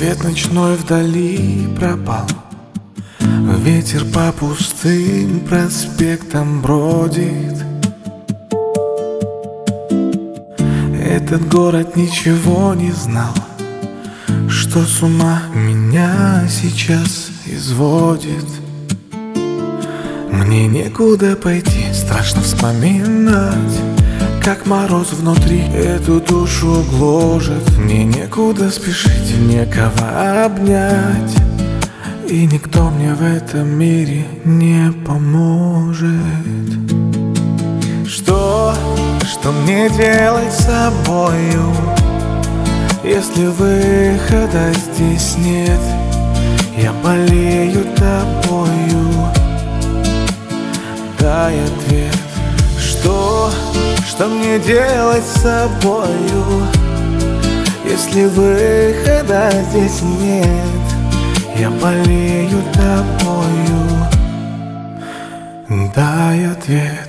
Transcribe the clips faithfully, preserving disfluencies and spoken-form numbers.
Свет ночной вдали пропал, ветер по пустым проспектам бродит. Этот город ничего не знал, что с ума меня сейчас изводит. Мне некуда пойти, страшно вспоминать, как мороз внутри эту душу гложет. Мне некуда спешить, некого обнять, и никто мне в этом мире не поможет. Что, что мне делать с собою, если выхода здесь нет? Я болею тобою, дай ответ. Что, что мне делать с собою, если выхода здесь нет? Я болею тобою, дай ответ.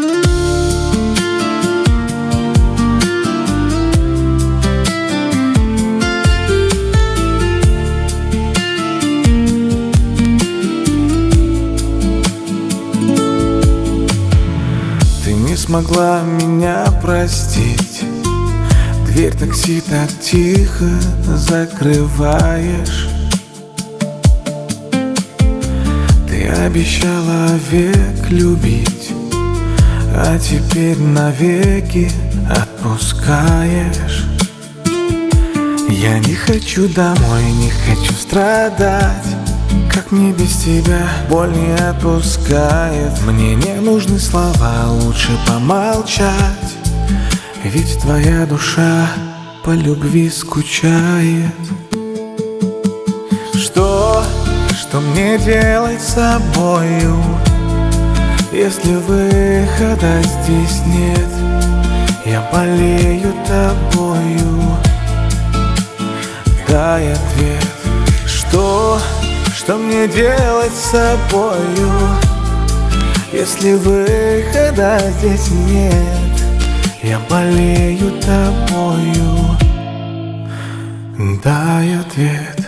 Ты не смогла меня простить, дверь такси так тихо закрываешь. Ты обещала век любить, а теперь навеки отпускаешь. Я не хочу домой, не хочу страдать, как мне без тебя боль не отпускает. Мне не нужны слова, лучше помолчать, ведь твоя душа по любви скучает. Что, что мне делать с собою, если выхода здесь нет? Я болею тобою, дай ответ. Что, что мне делать с собою, если выхода здесь нет? Я болею тобою, дай ответ.